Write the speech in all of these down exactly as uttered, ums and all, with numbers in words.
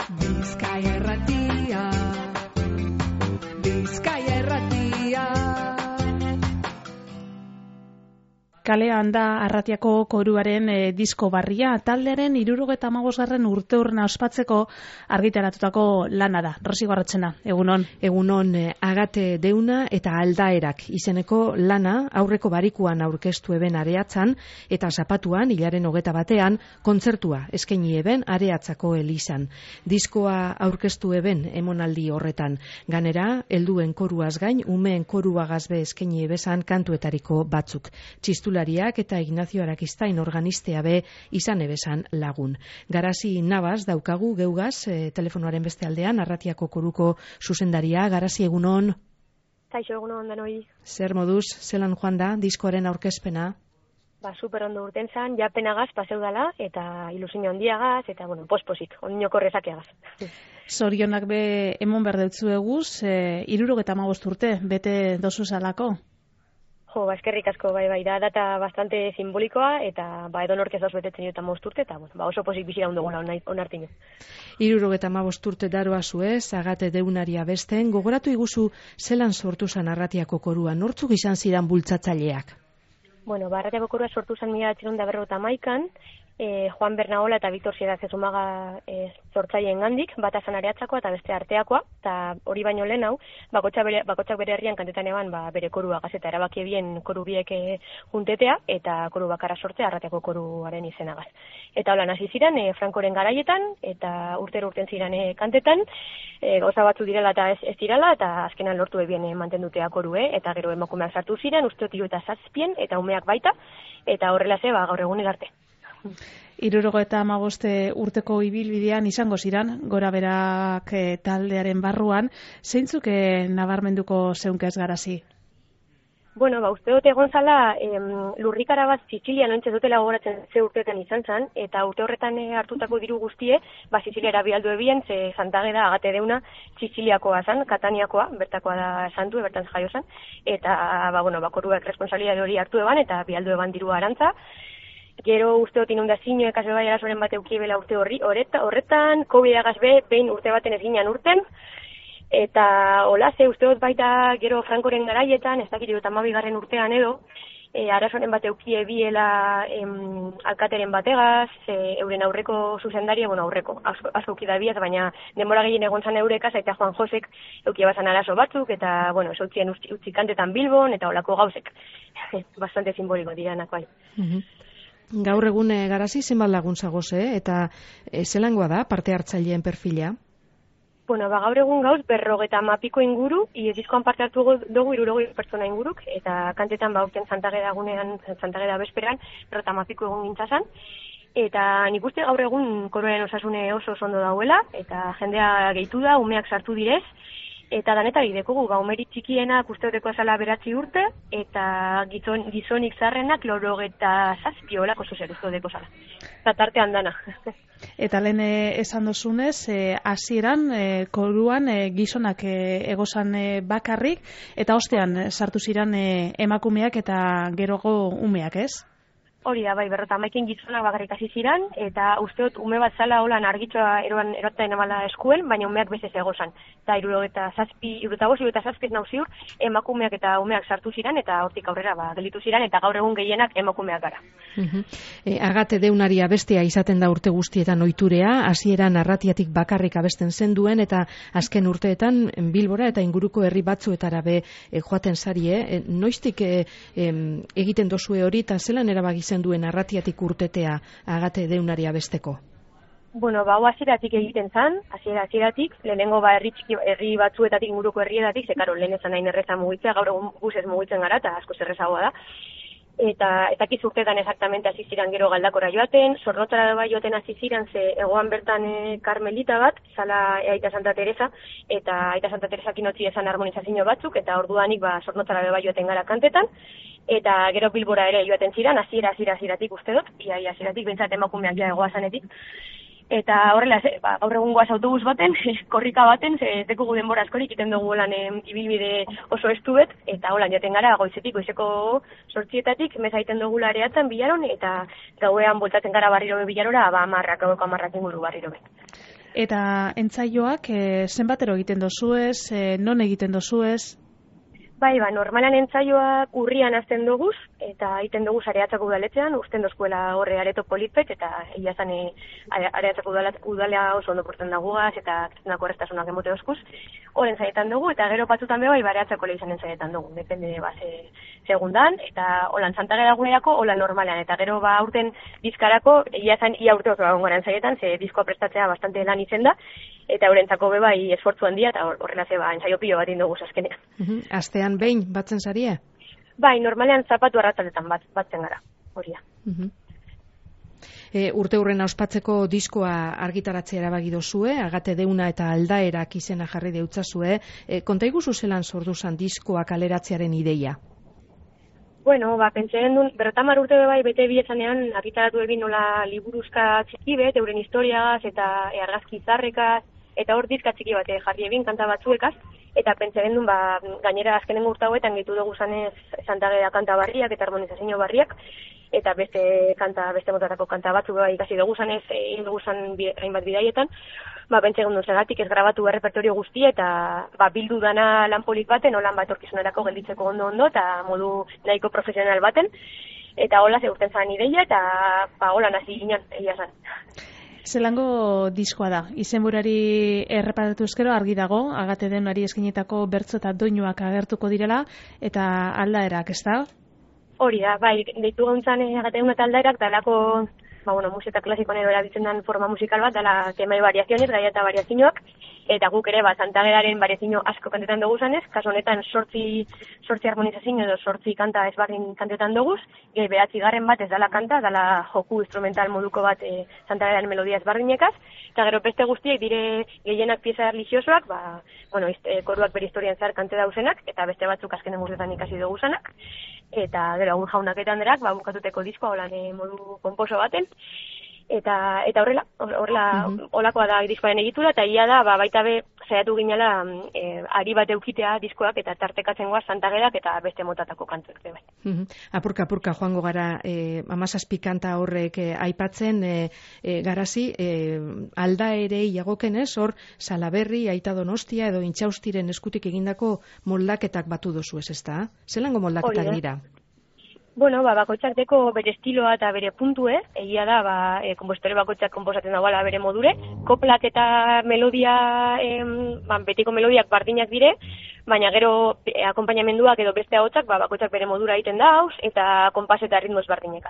Bizkaia Irratia, Bizkaia Irratia. Kalean da Arratiako koruaren e, disko barria, taldearen hirurogeita hamabosgarren urteurrena ospatzeko argitaratutako lana da. Rosi Barretxena, egunon. Egunon, Agate Deuna eta Aldaerak izeneko lana aurreko barikuan aurkeztu eben Areatzan eta Zapatuan hilaren hogeta batean kontzertua eskaini eben Areatzako elizan. Diskoa aurkeztu eben emonaldi horretan. Ganera, helduen koruaz gain, umeen koruagaz be eskaini ebezan kantuetariko batzuk. Txistula eta Ignacio Arakistain organistea be izan ebesan lagun. Garasi Nabas daukagu geugaz e, telefonoaren beste aldean, Arratiako koruko zuzendaria. Garasi, egunon. Kaixo, egunon denoi. Zer moduz, zelan joan da diskoaren aurkezpena? Ba, super ondo urten zan, ja penagaz paseudala, eta ilusio handiagaz, eta, bueno, posposit, ondino korrezakeagaz. Zorionak be emon berdeutzu eguz, e, irurogeta hamabost urte, bete dozu zalako? Jo, ba, eskerrik asko, bai, bai, da data bastante simbolikoa, eta ba, edo norkez dauz betetzen eta hamabost urte, eta bueno, ba, oso pozik bizira ondogula onartino. Irurogeta hamabost urte daroa zuez, Agate Deunaria besten, gogoratu iguzu zelan sortu zan Arratiako korua, nortzuk izan zidan bultzatzaileak? Bueno, ba, Arratiako korua sortu zan mila bederatziehun eta berrogeita hamaikan, E, Juan Bernaola eta Victor Sieraz ezumaga e, sortzaileen gandik, bata zan Areatzakoa eta beste Arteakoa, eta hori baino lehen hau, bakotxak bere, bakotxak bere herrian kantetan eban ba, bere korua gazeta erabaki ebien koru biek e, juntetea, eta koru bakarra sortzea Arratiako koruaren izenagaz. Eta holan hasi ziren, e, Frankoren garaietan, eta urtero urten ziren e, kantetan, e, gauza batzu direla eta ez, ez direla, eta azkenan lortu ebien e, mantendutea korue, eta gero emakumeak sartu ziren, uste hiru eta zazpien, eta umeak baita, eta horrela ze, ba, gaur egunik arte. Hirurogeita hamaboste urteko ibilbidean izango ziran, gora berak e, taldearen barruan, zeintzuk e, nabarmenduko zeunkez Garasi? Bueno, ba, uste dute egon zala, em, lurrikara bat Sizilian ointxe dutela gogoratzen ze urteetan izan zan, eta urte horretan e, hartutako diru guztie, ba, Siziliara bialdu ebien, ze Santageda Agate Deuna Siziliakoa zan, Kataniakoa, bertakoa da santu, bertan jaio zan, eta, ba, bueno, ba, koruak responsabilitate hori hartu eban, eta bialdu eban dirua arantza. Gero uste dut inundazio ekasbe bai arazoren bat eukibela urte horri, horreta, horretan, COVID-agaz be, behin urte baten ez ginen urten, eta hola, ze uste dut baita gero Frankoren garaietan, ez dakit dut amabigarren urtean edo, e, arazoren bat eukie biela em, alkateren bategaz, e, euren aurreko zuzendaria, bueno, aurreko, asko ukidabiaz, baina denbora gehien egon zan eurekaz, eta Juan Josek eukie bazan arazo batzuk, eta, bueno, esotzien utzi kantetan Bilbon, eta olako gauzek. Bastante simboliko diranako hain. Mm-hmm. Gaur egun e, Garasi zenbat lagun zagoze, eh? Eta e, zelangoa da parte hartzaileen perfila? Bueno, ba, gaur egun gauz berrogeta mapiko inguru, diskoan parte hartu dugu irurogei pertsona inguruk, eta kantetan ba urten Santageda gunean, Santageda besperan, berrogeta mapiko egun gintzazan, eta nik uste gaur egun koroaren osasune oso ondo dauela, eta jendea gehitu da, umeak sartu direz, eta danetari dekogu, ba, umerik txikienak uste duteko azala beratzi urte, eta gizon, gizonik zarrenak lorogeta zazpi olako zuzer uste duteko zala. Eta tartean dana. Eta lehen esan dozunez, hasieran e, koruan e, gizonak e, egozan e, bakarrik, eta ostean sartu ziran e, emakumeak eta gerogo umeak, ez? Hori da, bai, berrota maikin gizonak bakarrik hasi ziran, eta uste dut ume bat zala holan argitxoa eroan erotaen emala eskuen, baina umeak bezez egozan. Eta irurogeta zazpi, irurogeta bost, irurogeta zazpi nau ziur, emakumeak eta umeak sartu ziran, eta hortik aurrera ba, gelitu ziran, eta gaur egun gehienak emakumeak gara. Uh-huh. e, Agate Deunaria bestea izaten da urte guztietan oiturea, hasieran Arratiatik bakarrik abesten zenduen, eta azken urteetan Bilbora eta inguruko herri batzuetara be e, joaten zarie. E, noiztik e, e, egiten dozue hori, eta zelan erabagizen duen Arratiatik urtetea Agate Deunaria besteko? Bueno, ba, hau hasieratik egiten zan, hasiera hasieratik, lehenengo ba herri txiki herri batzuetatik inguruko herrietatik, ze karo lehen ezan hain erreza mugitzea, gaur egun busez mugitzen gara eta asko zerrezagoa da. Eta ez dakiz urteetan exactamente hasi ziran gero Galdakora joaten, Zornotzara bai joaten hasi ziran, ze egoan bertan e, Karmelita bat, zala e, Aita Santa Teresa, eta Aita Santa Teresakin otzi esan harmonizazio batzuk, eta orduanik ba Zornotzara bai joaten gara kantetan, eta gero Bilbora ere joaten ziran, hasiera hasiera hasieratik uste dut, ia ia hasieratik behintzat emakumeak ja egoazanetik. Eta horrela, ze, ba, gaur egun goaz autobus baten, korrika baten, ze dekugu denbora askorik, iten dugu holan em, ibilbide oso estubet, eta holan jaten gara goizetik, goizeko sortzietatik, meza iten dugu Areatzan bilaron, eta gauean bultatzen gara barriro be bilarora, ba, amarrak, gaueko amarrak inguru barriro be. Eta entzaioak e, zenbatero egiten dozuez, e, non egiten dozuez? Bai, ba, normalan entzaioak urrian hasten duguz, eta egiten dugu Areatzako udaletxean, usten dozkuela horre areto politpet, eta egia zan e, Areatzako udalea oso ondo porten dagugaz, eta kristenako errestasunak emote dozkuz, horren zaietan dugu, eta gero batzutan beha, bai, Areatzako lehizanen zaietan dugu, depende, ba, ze, segundan, eta holan Santageda gunerako, hola normalean, eta gero, ba, aurten bizkarako, egia zan, ia urte oso agongoran zaietan, ze diskoa prestatzea bastante lan izen da, eta horrentzako be bai esfortzu handia, eta horrela ze, ba, ensaio pilo bat induguz azkenean. Uh-huh. Astean behin batzen zarie? Bai, normalean zapatu arratzaletan bat, batzen gara, horia. Uh-huh. E, urte hurrena ospatzeko diskoa argitaratzea erabaki dozue, Agate deuna eta aldaerak izena jarri deutzazue. E, konta iguzu zelan sorduzan diskoa kaleratzearen ideia? Bueno, ba, pentsen duen, berrotamar urte bai bete biezanean argitaratu egin nola liburuzka txiki bet, euren historiagaz eta argazki zarrekaz, eta hor dizka txiki bat jarri egin kanta batzuekaz, eta pentsen duen, ba, gainera azkenen urte hauetan gitu dugu zanez Santageda kanta barriak eta harmonizazio barriak, eta beste kanta, beste motatako kanta batzu bai ikasi dugu zanez, egin dugu zan hainbat bidaietan, ba, pentsen duen zergatik ez grabatu errepertorio guztia, eta ba, bildu dana lan polit baten, olan bat orkizunerako gelditzeko ondo-ondo, eta modu nahiko profesional baten, eta hola ze urten zan ideia, eta ba, hola nazi ginen, egia zan. Zelango diskoa da, izenburari erreparatu ezkero argi dago, Agate deunari eskinetako bertso eta doinuak agertuko direla, eta aldaerak, ez da? Hori da, bai, deitu gauntzan Agate deuna eta aldaerak, dalako, ba, bueno, musika klasikoan edo erabiltzen den forma musikal bat, dala temai variaziones, gaia eta variazioak, eta guk ere, ba, Santagedaren variazio asko kantetan dugu zanez, kaso honetan sortzi, sortzi harmonizazio edo sortzi kanta ezbardin kantetan dugu, gehi behatzi garren bat ez dala kanta, dala joku instrumental moduko bat e, Santagedaren melodia ezbardinekaz, eta gero beste guztiek dire gehienak pieza religiosoak, ba, bueno, izte, koruak bere historian zar kante dauzenak, eta beste batzuk azkenen urtetan ikasi dugu zanak, eta gero agur jaunak eta handerak, ba, bukatuteko diskoa holan e, modu konposo baten, eta eta horrela horrela uh-huh. Olakoa da diskoaren egitura, eta ia da ba, baita be saiatu ginela e, ari bat eukitea diskoak eta tartekatzen goaz Santagedak eta beste motatako kantuak bai. Uh-huh. Apurka apurka joango gara e, hamazazpi kanta horrek e, aipatzen e, e, garazi e, aldaerei jagokenez hor Salaberri, Aita Donostia edo Intxaustiren eskutik egindako moldaketak batu dozu ez ezta? Zelango moldaketak dira? Bueno, ba, bakoitzak deko bere estiloa eta bere puntue, egia da, ba, e, konpositore bakoitzak konposatzen dagoela bere modure, koplak eta melodia, em, ba, betiko melodiak bardinak dire, baina gero e, akompainamenduak edo beste ahotsak, ba, bakoitzak bere modura egiten dauz, eta konpas eta ritmos bardinekaz.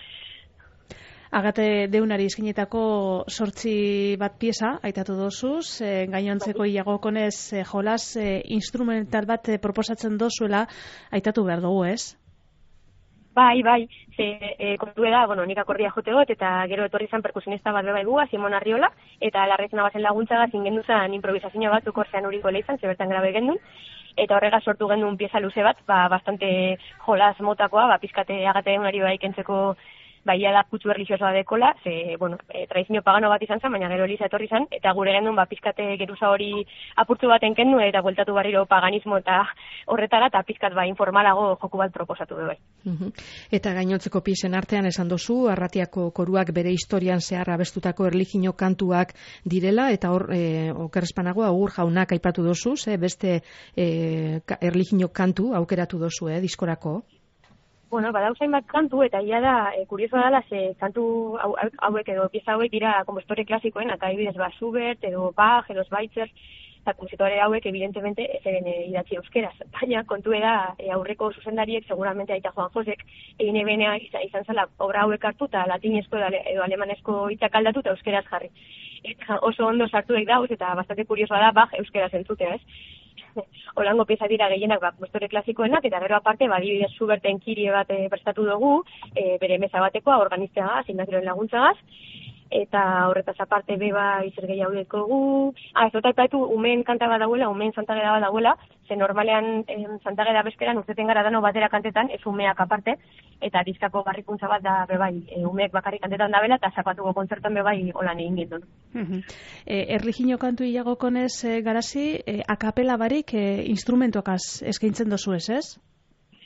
Agate deunari eskinetako sortzi bat pieza, aitatu dozuz, e, gainontzeko iagokonez e, jolas e, instrumental bat e, proposatzen dozuela, aitatu behar dugu, ez? Bai, bai, ze e, kontu da, bueno, nik akordia jote got, eta gero etorri zan perkusionista bat beba igua, Simon Arriola, eta larrezena bazen laguntzaga zingendu zan improvisazio bat ukorzean uriko lehizan, zebertan grabe gendun, eta horrega sortu gendun pieza luze bat, ba, bastante jolas motakoa, ba, pizkate Agate deunari bai kentzeko baia da kutsu erlijiosoa dekola, ze, bueno, e, tradizio pagano bat izan zen, baina gero eliza etorri zen, eta gure gendun, ba, pizkate geruza hori apurtzu baten kendu, eta bueltatu barriro paganismo eta horretara, eta pizkat ba, informalago joku bat proposatu du bai. Uh-huh. Eta gainontzeko piesen artean esan dozu, Arratiako koruak bere historian zehar abestutako erlijio kantuak direla, eta hor, e, okerrespanago, agur jaunak aipatu dozu, ze, beste e, erlijio kantu aukeratu dozu, eh, diskorako? Bueno, badau zainbat kantu, eta ia da, e, kuriosoa dela, ze kantu hau, hauek edo pieza hauek dira kompostore klasikoen, eta adibidez ba Schubert, edo Bach, edo Schweitzer, eta kompositore hauek, evidentemente, ez eren e, idatzi euskeraz. Baina, kontu da, e, aurreko zuzendariek, seguramente Aita Juan Josek, egin ebenea izan, izan zela, obra hauek hartu, eta latinezko edo alemanesko hitzak aldatu, eta euskeraz jarri. Eta oso ondo sartuek dauz, eta bastante kuriosoa da, Bach euskeraz entzutea, ez? Holango pieza dira gehienak ba, kompostore klasikoenak, eta gero aparte, ba, adibidez Schuberten kirie bat e, prestatu dugu, e, bere meza batekoa, organizteagaz, indakiroen laguntzagaz, eta horretaz aparte beba izer gehiago dekogu. Ah, ez dut aipatu, umen kanta bat dauela, umen Santageda bat dauela, ze normalean eh, Santageda bezperan urteten gara dano batera kantetan, ez umeak aparte, eta diskako barrikuntza bat da bebai, e, umeek bakarrik kantetan dabela, eta zapatuko kontzertan bebai holan egin gindun. Uh-huh. E, erlijio kantu iagokonez e, garazi, e, akapela barik e, instrumentuakaz eskaintzen dozu ez, ez?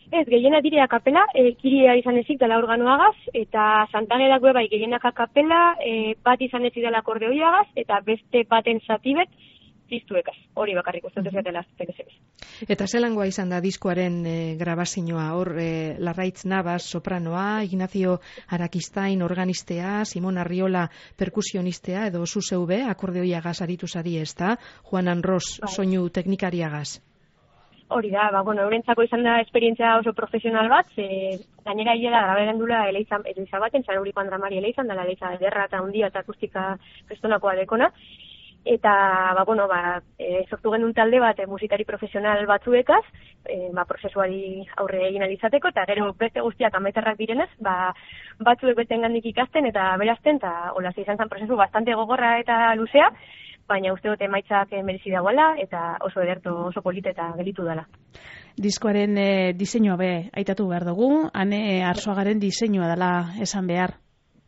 Ez, gehiena dire akapela, e, kiria izan ezik dela organoagaz, eta Santagerak be bai gehienak akapela, e, bat izan ezik dela akordeoiagaz, eta beste baten zatibet, ziztuekaz, hori bakarrik uste dut ezatela azten. Eta zelangoa izan da diskoaren e, grabazioa, hor e, Larraitz Navas sopranoa, Ignacio Arakistain organistea, Simon Arriola perkusionistea, edo zu zeube akordeoiagaz aritu zari ez da, Juan Anros bai. Soinu teknikariagaz. Hori da, ba, bueno, eurentzako izan da esperientzia oso profesional bat, ze, gainera hiela grabaren dula Eleiza, Eleiza baten, zan Euriko Andramari Eleizan, dela Eleiza ederra eta hundia eta akustika prestonakoa dekona, eta, ba, bueno, ba, e, sortu genuen talde bat e, musikari profesional batzuekaz, e, ba, prozesuari aurre egin alizateko, eta gero beste guztiak ameterrak direnez, ba, batzuek beste engandik ikasten eta berazten, eta hola izan zen prozesu bastante gogorra eta luzea, baina uste dut emaitzak merezi dagoela, eta oso edertu, oso polite eta gelitu dela. Diskoaren e, diseinua be aitatu behar dugu, Ane Arzuagaren diseinua dela esan behar.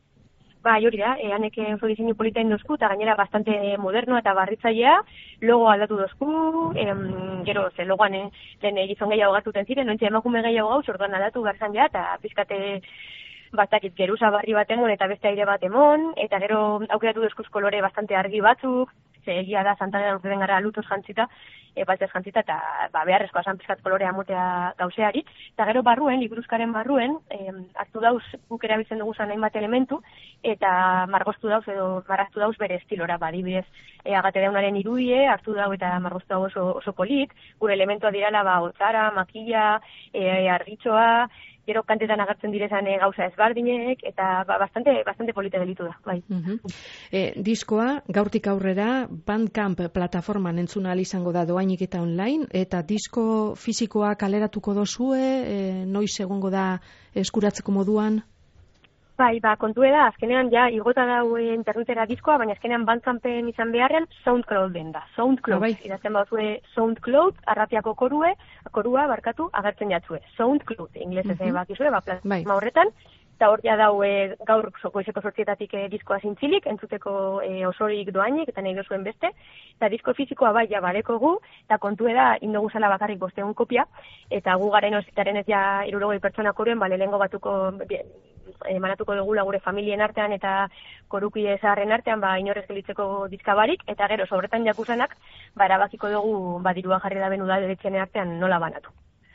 Ba, hori da, e, Anek oso diseinu politein dozku, eta gainera bastante moderno eta barritzailea, logo aldatu dozku, em, gero, ze logoan e, lehen gizon gehiago gartuten ziren, nointxe emakume gehiago gauz, orduan aldatu garzan ja, eta pizkate batakit geruza barri bat emon eta beste aire bat emon, eta gero aukeratu dozkuz kolore bastante argi batzuk, ze egia da Santageran urte den gara lutuz jantzita, e, batez jantzita, eta ba, beharrezkoa esan pizkat kolorea motea gauzeari, eta gero barruen, liburuzkaren barruen, e, hartu dauz, guk erabiltzen dugu zan hainbat elementu, eta margoztu dauz, edo marraztu dauz bere estilora, ba, dibidez, e, agate daunaren irudie, hartu dau eta margoztu dauz oso, oso polit, gure elementua dirala, ba, otzara, makilla, e, argitxoa, gero kantetan agertzen direzan e, gauza ezbardinek, eta ba, bastante, bastante polite gelitu da, bai. Uh-huh. e, diskoa, gaurtik aurrera, Bandcamp plataforman entzuna izango da doainik eta online, eta disko fisikoa kaleratuko dozue, e, noiz egongo da eskuratzeko moduan? Bai, ba, kontue da, azkenean ja igota dau internetera diskoa, baina azkenean Bandcampen izan beharren SoundClouden da. SoundCloud, bai. idazten bauzue SoundCloud, arratiako korue, korua, barkatu, agertzen jatzue. SoundCloud, inglesez uh-huh. bakizue, ba, plasma bai. Horretan, eta hor ja dau e, gaur sokoizeko sortzietatik e, diskoa zintzilik, entzuteko e, osorik doainik, eta nahi dozuen beste, eta disko fizikoa bai, ja bareko gu, eta kontue da, indogu zala bakarrik bosteun kopia, eta gu garen ositaren ez ja irurogei pertsona koruen, bale lehengo batuko, emanatuko dugula gure familien artean eta korukide zaharren artean ba inorrez gelitzeko dizkabarik, eta gero sobretan jakusanak ba erabakiko dugu ba dirua jarri da benu da deretzen artean nola banatu.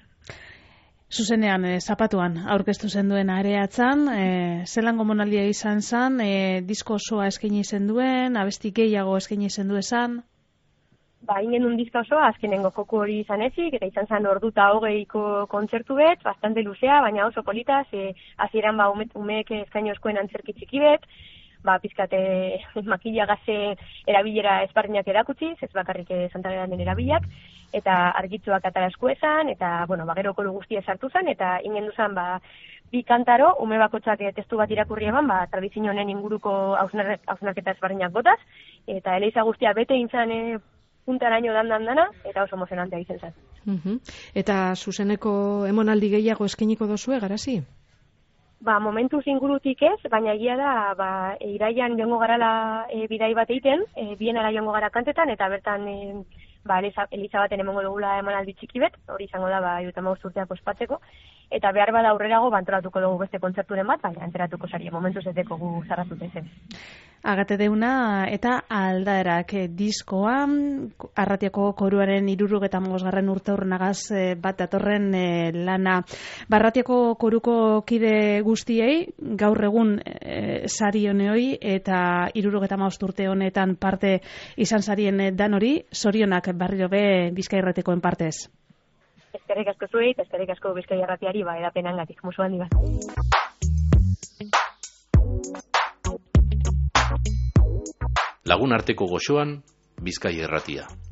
Zuzenean, e, zapatuan aurkeztu zenduen areatzan, e, zelango monaldia izan zen, e, disko osoa eskaini zenduen, abesti gehiago eskaini zendu esan? Ba, ingen un diska osoa, azkenengo joku hori izan ezik, eta izan zen orduta hogeiko kontzertu bet, bastante luzea, baina oso polita, ze hasieran ba, ume, umeek eskaino eskoen antzerki txiki bet, ba, pizkate makilla gaze erabilera ezbardinak erakutsi, ez bakarrik Santageran den erabilak, eta argitzuak atara eskuezan, eta, bueno, ba, gero koru guztia sartu zen, eta ingen duzan, ba, bi kantaro, ume bakotxak testu bat irakurri eban, ba, tradizio honen inguruko hausnarketa ezbardinak botaz, eta Eleiza guztia bete intzan e, puntaraino dandan dana, eta oso emozionantea izen zen. Uh-huh. Eta zuzeneko emonaldi gehiago eskainiko dozue, garazi? Ba, momentuz ingurutik ez, baina egia da, ba, iraian joango garala e, bidai bat egiten, e, bienara joango gara kantetan, eta bertan e, ba, Eliza, Eliza baten emongo dugula emanaldi txiki bet, hori izango da, ba, irutamaust urteak ospatzeko, eta behar bada aurrerago bantoratuko dugu beste kontzerturen bat, baina enteratuko sari, momentuz ez deko gu zarratute zen. Agate deuna eta aldaerak e, diskoa, Arratiako koruaren hirurogeta hamabosgarren urteurrenagaz e, bat datorren e, lana. Barratiako koruko kide guztiei, gaur egun e, sari honeoi eta hirurogeta hamabost urte honetan parte izan sarien e, danori, zorionak barriro be Bizkai Irratikoen partez. Eskerrik asko zuei, eskerrik asko Bizkai Irratiari, ba, edapenangatik, musu handi bat. Lagun arteko goxoan, Bizkai Irratia.